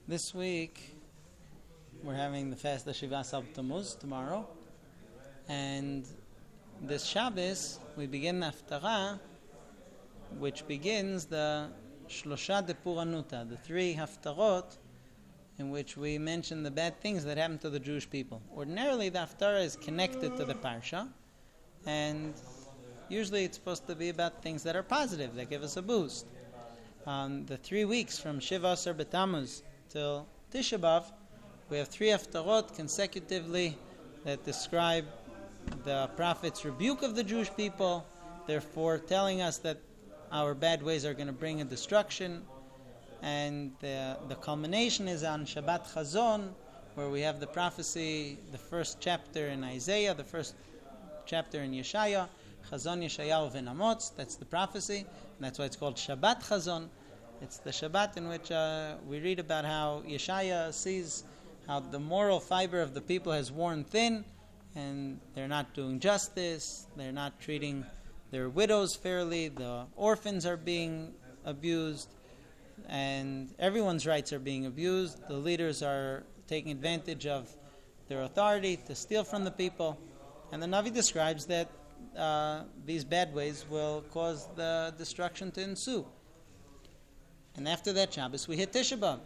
This week, we're having the fast of Shivas Tammuz tomorrow, and this Shabbos we begin the Haftarah, which begins the Shlosha de Puranuta, the three Haftarot, in which we mention the bad things that happen to the Jewish people. Ordinarily, the Haftarah is connected to the Parsha, and usually it's supposed to be about things that are positive, that give us a boost. The 3 weeks from Shiva Asar B'Tammuz till Tisha B'Av, we have three Haftarot consecutively that describe the prophet's rebuke of the Jewish people, therefore telling us that our bad ways are going to bring a destruction. And the culmination is on Shabbat Chazon, where we have the prophecy, the first chapter in Isaiah, the first chapter in Yeshaya, Chazon Yeshayahu V'Namotz. That's the prophecy, and that's why it's called Shabbat Chazon. It's the Shabbat in which we read about how Yeshaya sees how the moral fiber of the people has worn thin, and they're not doing justice, they're not treating their widows fairly, the orphans are being abused, and everyone's rights are being abused. The leaders are taking advantage of their authority to steal from the people. And the Navi describes that these bad ways will cause the destruction to ensue. And after that Shabbos, we hit Tisha B'Av.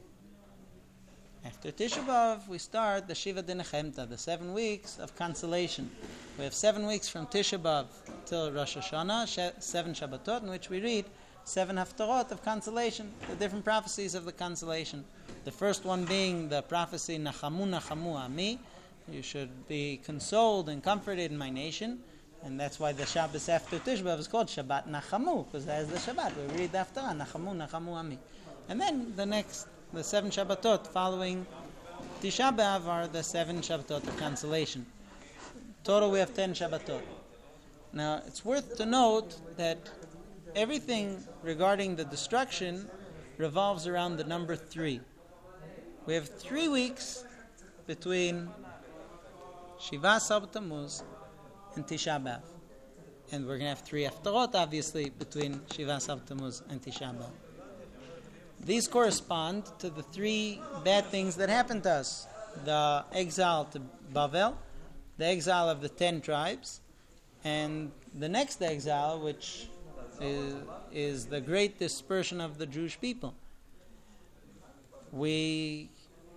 After Tisha B'Av, we start the Shiva de Nechemta, the 7 weeks of consolation. We have 7 weeks from Tisha B'Av till Rosh Hashanah, 7 Shabbatot, in which we read 7 Haftarot of consolation, the different prophecies of the consolation. The first one being the prophecy, Nachamu Nachamu Ami, you should be consoled and comforted in my nation. And that's why the Shabbos after Tisha B'Av is called Shabbat Nachamu, because that is the Shabbat. We read the Haftarah, Nachamu Nachamu Ami. And then the 7 Shabbatot following Tisha B'Av are the 7 Shabbatot of consolation. Total we have 10 Shabbatot. Now it's worth to note that everything regarding the destruction revolves around the number 3. We have 3 weeks between Shiva Asar Tammuz and Tisha B'Av. And we're going to have 3 Haftarot, obviously, between Shiva Asar Tammuz and Tisha B'Av. These correspond to the 3 bad things that happened to us. The exile to Bavel, the exile of the 10 tribes, and the next exile, which is the great dispersion of the Jewish people. We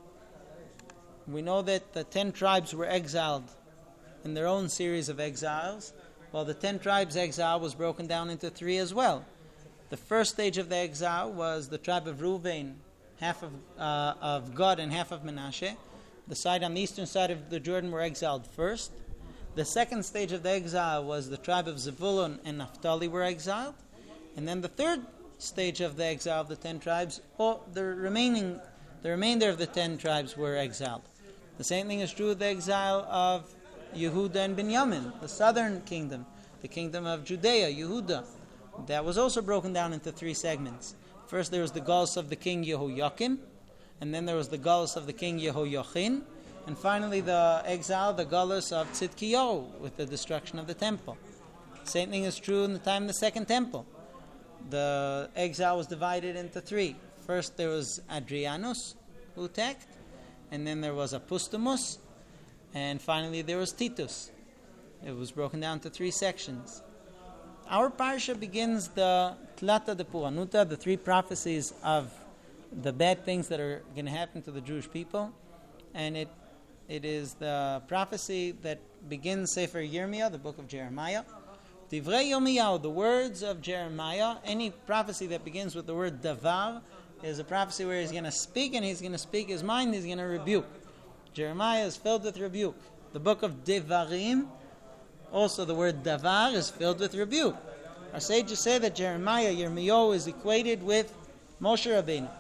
know that the 10 tribes were exiled in their own series of exiles, while the 10 tribes' exile was broken down into 3 as well. The first stage of the exile was the tribe of Reuven, half of Gad and half of Menashe. The side on the eastern side of the Jordan were exiled first. The second stage of the exile was the tribe of Zevulun and Naphtali were exiled. And then the third stage of the exile of the 10 tribes, the remainder of the 10 tribes were exiled. The same thing is true of the exile of Yehuda and Binyamin, the southern kingdom, the kingdom of Judea, Yehuda. That was also broken down into 3 segments. First there was the galus of the king Yehoiakim, and then there was the galus of the king Yehoiachin, and finally the exile, the galus of Tzidkiyahu, with the destruction of the temple. Same thing is true in the time of the second temple. The exile was divided into 3. First there was Adrianus, who attacked, and then there was Apustumus, and finally there was Titus. It was broken down to 3 sections. Our parsha begins the Tlata de Puranuta, the 3 prophecies of the bad things that are going to happen to the Jewish people, and it is the prophecy that begins Sefer Yirmiyah, the book of Jeremiah. Divrei Yirmiyahu, the words of Jeremiah. Any prophecy that begins with the word davar is a prophecy where he's going to speak, and he's going to speak his mind, he's going to rebuke. Jeremiah is filled with rebuke. The book of Devarim, also the word davar, is filled with rebuke. Our sages say that Yirmiyahu, is equated with Moshe Rabbeinu.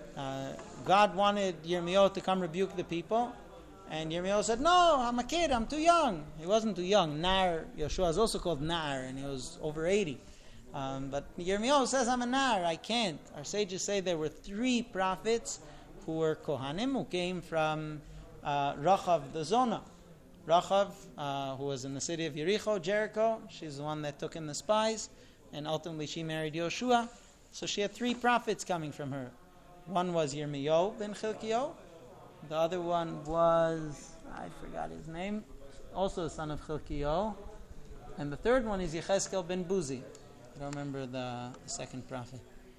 God wanted Yirmiyahu to come rebuke the people, and Yirmiyahu said, "No, I'm a kid, I'm too young." He wasn't too young. Nar, Yeshua is also called Nar, and he was over 80. But Yirmiyahu says, "I'm a Nar, I can't." Our sages say there were 3 prophets who were Kohanim, who came from Rachav the Zona. Rachav, who was in the city of Jericho, she's the one that took in the spies, and ultimately she married Yoshua. So she had 3 prophets coming from her. One was Yirmiyahu ben Chilkiyahu. The other one was, I forgot his name, also the son of Chilkiyahu. And the third one is Yechezkel ben Buzi. I don't remember the second prophet.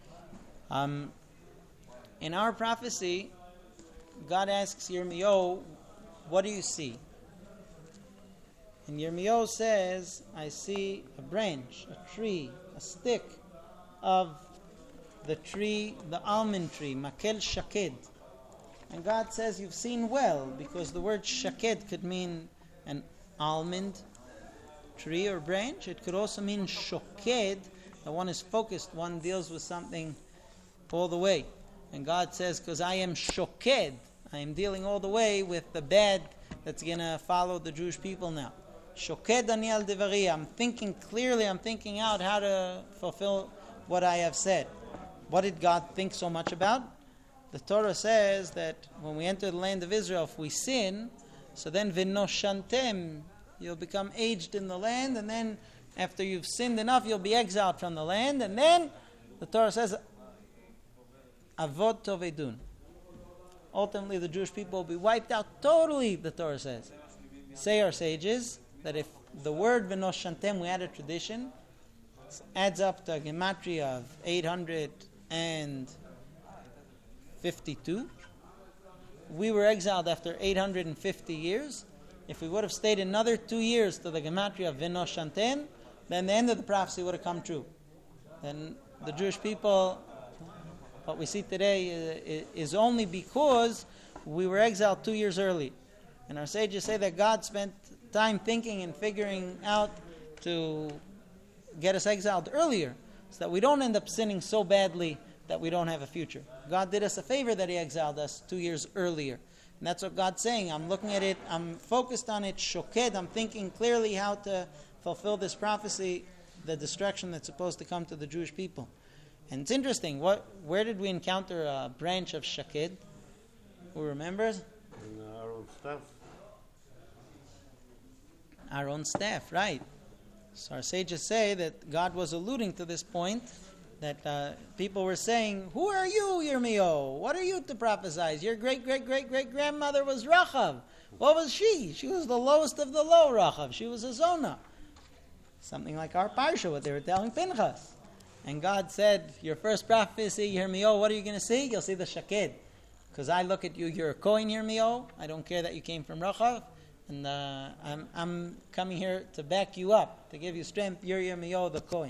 In our prophecy, God asks Yirmiyahu, what do you see? And Yirmiyahu says, I see a branch, a tree, a stick of the tree, the almond tree, Makel Shaked. And God says, you've seen well, because the word Shaked could mean an almond tree or branch. It could also mean Shoked, that one is focused, one deals with something all the way. And God says, because I am Shoked, I am dealing all the way with the bad that's going to follow the Jewish people now. Shoked ani al devari. I'm thinking clearly, I'm thinking out how to fulfill what I have said. What did God think so much about? The Torah says that when we enter the land of Israel, if we sin, so then v'noshantem, you'll become aged in the land, and then after you've sinned enough, you'll be exiled from the land, and then the Torah says, avot tovedun. Ultimately, the Jewish people will be wiped out totally, the Torah says. Say our sages that if the word v'noshantem, we had a tradition, adds up to a gematria of 852. We were exiled after 850 years. If we would have stayed another 2 years to the gematria of v'noshantem, then the end of the prophecy would have come true. Then the Jewish people, what we see today is only because we were exiled 2 years early. And our sages say that God spent time thinking and figuring out to get us exiled earlier, so that we don't end up sinning so badly that we don't have a future. God did us a favor that He exiled us 2 years earlier. And that's what God's saying. I'm looking at it, I'm focused on it, shoked, I'm thinking clearly how to fulfill this prophecy, the destruction that's supposed to come to the Jewish people. And it's interesting, where did we encounter a branch of shaked? Who remembers? In our own staff. Our own staff, right. So our sages say that God was alluding to this point, that people were saying, who are you, Yirmiyahu? What are you to prophesize? Your great-great-great-great-grandmother was Rachav. What was she? She was the lowest of the low, Rachav. She was a Zona. Something like our Parsha, what they were telling Pinchas. And God said, your first prophecy, Yirmiyahu, what are you going to see? You'll see the Shaked. Because I look at you, you're a Kohen, Yirmiyahu. I don't care that you came from Rachav. And I'm coming here to back you up, to give you strength. You're Yirmiyahu, the Kohen.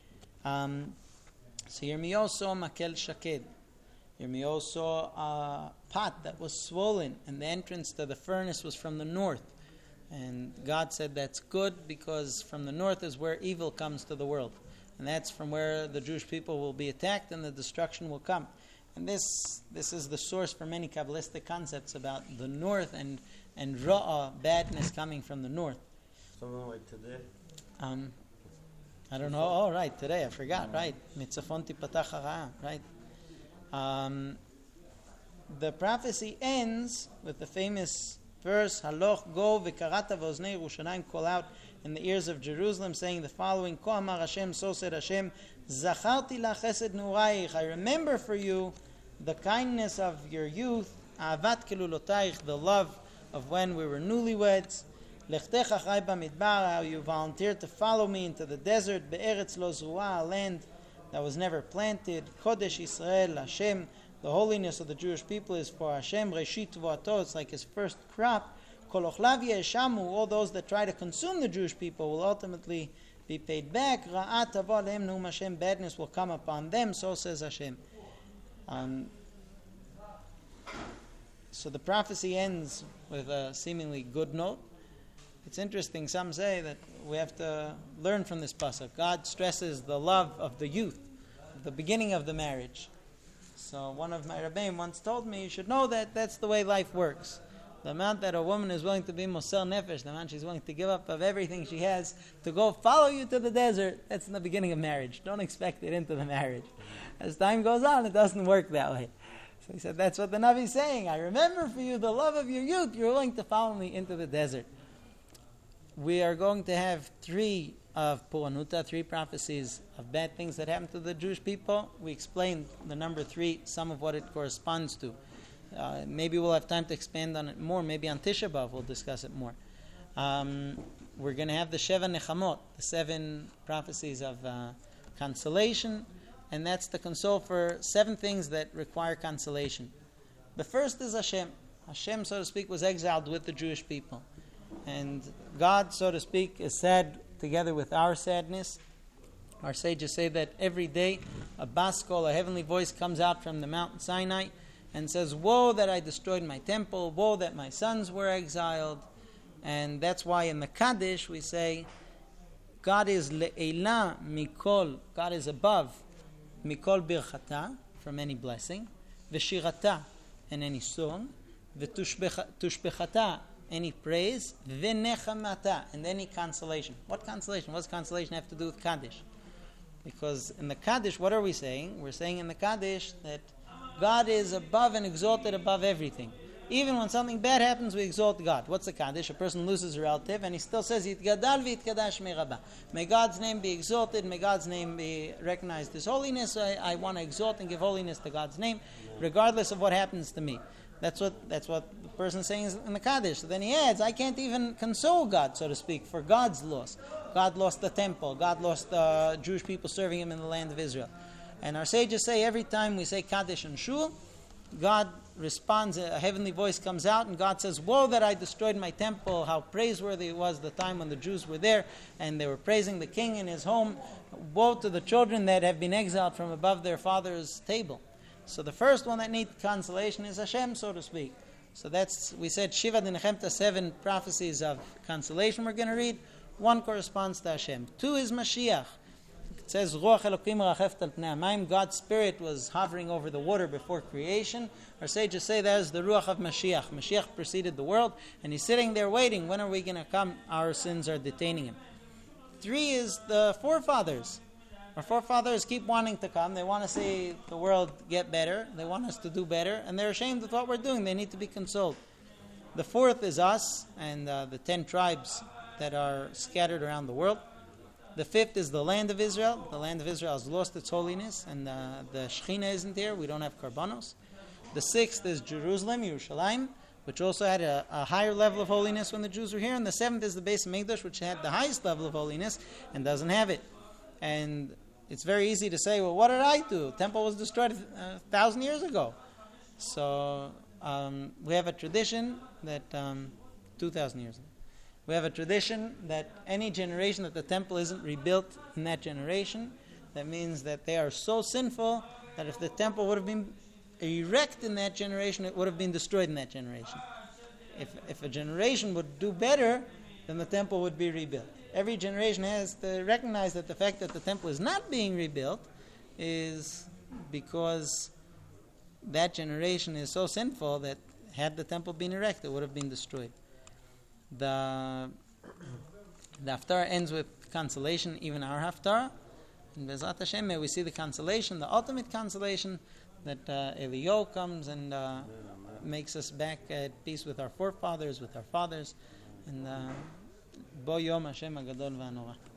So Yirmiyahu saw Makel Shaked. Yirmiyahu saw a pot that was swollen, and the entrance to the furnace was from the north. And God said that's good, because from the north is where evil comes to the world. And that's from where the Jewish people will be attacked and the destruction will come. And this is the source for many Kabbalistic concepts about the north and Ra'ah, badness coming from the north. Something like today. I don't know. Oh, right, today, I forgot, right. Mitzafon tipatach hara, right. The prophecy ends with the famous verse, Haloch go v'karata v'oznei Yerushalayim, call out in the ears of Jerusalem, saying the following, Ko amar Hashem, so said Hashem, Zacharti la chesed nurayich, I remember for you the kindness of your youth, Ahavat kelulotayich, the love of when we were newlyweds, Lechtech achrei bamidbar, how you volunteered to follow me into the desert, Be'eretz lo zuah, a land that was never planted, Kodesh Yisrael, Hashem, the holiness of the Jewish people is for Hashem, Reshit Tvuato, it's like His first crop, Kol ochlav yeshamu, all those that try to consume the Jewish people will ultimately be paid back, Ra'at tavo alehem nehum Hashem, badness will come upon them, so says Hashem. So the prophecy ends with a seemingly good note. It's interesting, some say that we have to learn from this pasuk. God stresses the love of the youth, the beginning of the marriage. So one of my rabbeim once told me, you should know that that's the way life works. The amount that a woman is willing to be moser nefesh, the amount she's willing to give up of everything she has to go follow you to the desert, that's in the beginning of marriage. Don't expect it into the marriage. As time goes on, it doesn't work that way. So he said, that's what the Navi is saying. I remember for you the love of your youth. You're willing to follow me into the desert. We are going to have 3 of Puranuta, 3 prophecies of bad things that happened to the Jewish people. We explained the number 3, some of what it corresponds to. Maybe we'll have time to expand on it more. Maybe on Tisha B'Av we'll discuss it more. We're going to have the Sheva Nechamot, the 7 prophecies of consolation, and that's the console for 7 things that require consolation. The first is Hashem. Hashem, so to speak, was exiled with the Jewish people. And God, so to speak, is sad together with our sadness. Our sages say that every day a baskol, a heavenly voice, comes out from the Mount Sinai and says, woe that I destroyed my temple, woe that my sons were exiled. And that's why in the Kaddish we say, God is le'ela mikol, God is above, mikol birchata, from any blessing, v'shirata, and any song, v'tushbechata, any praise, v'nechamata, and any consolation. What consolation? What does consolation have to do with Kaddish? Because in the Kaddish, what are we saying? We're saying in the Kaddish that God is above and exalted above everything. Even when something bad happens, we exalt God. What's the Kaddish? A person loses a relative and he still says, Yitgadal v'yitkadash me'rabah. May God's name be exalted, may God's name be recognized as holiness. I want to exalt and give holiness to God's name, regardless of what happens to me. That's what the person is saying in the Kaddish. So then he adds, I can't even console God, so to speak, for God's loss. God lost the temple. God lost the Jewish people serving him in the land of Israel. And our sages say every time we say Kaddish and Shul, God responds, a heavenly voice comes out, and God says, woe that I destroyed my temple, how praiseworthy it was the time when the Jews were there, and they were praising the king in his home. Woe to the children that have been exiled from above their father's table. So the first one that needs consolation is Hashem, so to speak. So we said Shiva Dinechemta, 7 prophecies of consolation we're going to read. 1 corresponds to Hashem. 2 is Mashiach. It says, Ruach Elokim racheft al pnei hamayim, God's spirit was hovering over the water before creation. Our sages say that is the Ruach of Mashiach. Mashiach preceded the world, and he's sitting there waiting. When are we going to come? Our sins are detaining him. 3 is the forefathers. Our forefathers keep wanting to come. They want to see the world get better. They want us to do better, and they're ashamed of what we're doing. They need to be consoled. The 4th is us and the 10 tribes that are scattered around the world. The 5th is the land of Israel. The land of Israel has lost its holiness, and the Shekhinah isn't here. We don't have Karbanos. The 6th is Jerusalem, Yerushalayim, which also had a higher level of holiness when the Jews were here. And the 7th is the Beis Hamikdash, which had the highest level of holiness and doesn't have it. And it's very easy to say, well, what did I do? The temple was destroyed 1,000 years ago. So we have a tradition that 2,000 years ago. We have a tradition that any generation that the temple isn't rebuilt in that generation, that means that they are so sinful that if the temple would have been erect in that generation, it would have been destroyed in that generation. If a generation would do better, then the temple would be rebuilt. Every generation has to recognize that the fact that the temple is not being rebuilt is because that generation is so sinful that had the temple been erected, it would have been destroyed. The Haftarah ends with consolation, even our Haftarah. In Bezrat Hashem, may we see the consolation, the ultimate consolation, that Eliyahu comes and makes us back at peace with our forefathers, with our fathers. And Bo Yom Hashem HaGadol VaHaNorah.